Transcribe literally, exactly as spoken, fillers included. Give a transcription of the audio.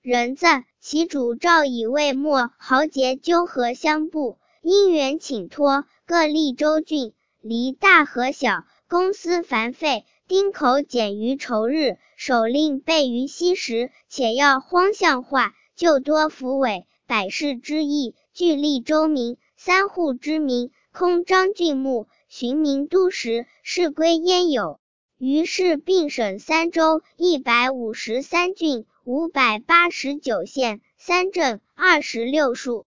人赞，其主诏以魏末豪杰纠合相部，因缘请托，各立州郡，离大和小，公私繁费，丁口减于仇日，手令备于西时，且要荒象化，就多扶委，百世之役，俱立州民，三户之民，空张郡牧，寻民都时，事归焉有。于是并省三州，一百五十三郡，五百八十九县，三镇，二十六戍。